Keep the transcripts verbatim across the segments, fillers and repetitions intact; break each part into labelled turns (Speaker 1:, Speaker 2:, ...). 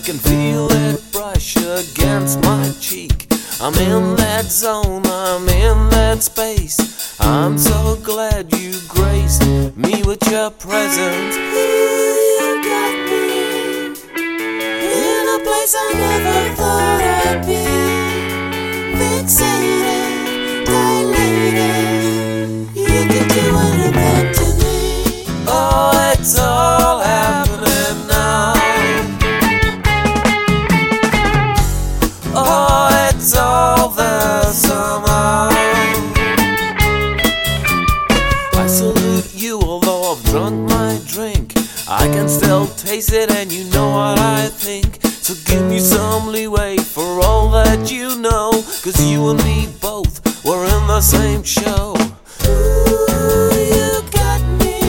Speaker 1: can feel it brush against my cheek. I'm in that zone, I'm in that space. I'm so glad you graced me with your presence.
Speaker 2: You got me in a place I never thought I'd be. Fixated, dilated. You can do anything to me.
Speaker 1: Oh, it's all happening now. Oh, it's all there somehow. I salute you, although I've drunk my drink. I can still taste it, and you know what I think. So give me some leeway for all that you know, 'cause you and me both were in the same show.
Speaker 2: Ooh, you got me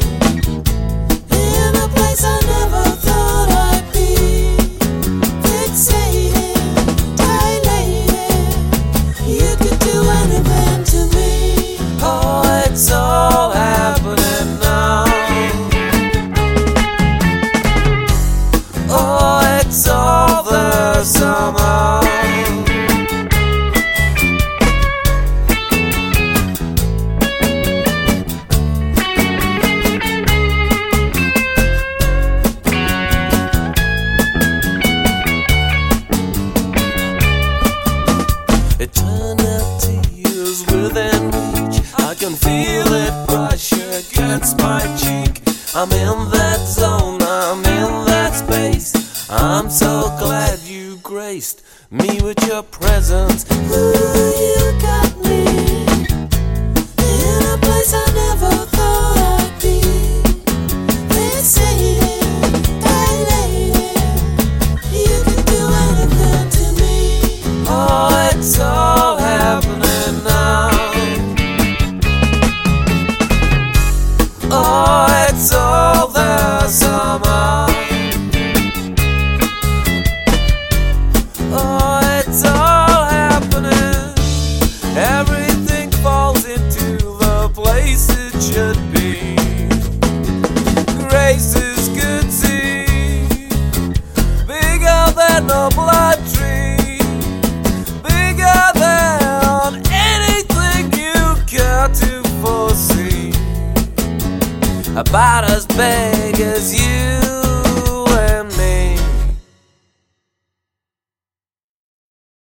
Speaker 2: in a place I never thought I'd be. Fixated, dilated. You could do anything to me.
Speaker 1: Oh, it's all happening now. Oh, it's all there somehow. Eternity is within reach. I can feel it brush against my cheek. I'm in that zone, I'm in that space. I'm so glad you graced me with your presence.
Speaker 2: Ooh, you got me in a place I never thought I'd be. Fixated, dilated. You can do anything to me.
Speaker 1: Oh, it's all happening now. Oh, it's all there somehow. Oh, it's all happening. Everything falls into the place it should be. Grace is good seed, bigger than the blood tree, bigger than anything you care to foresee. About as big as you.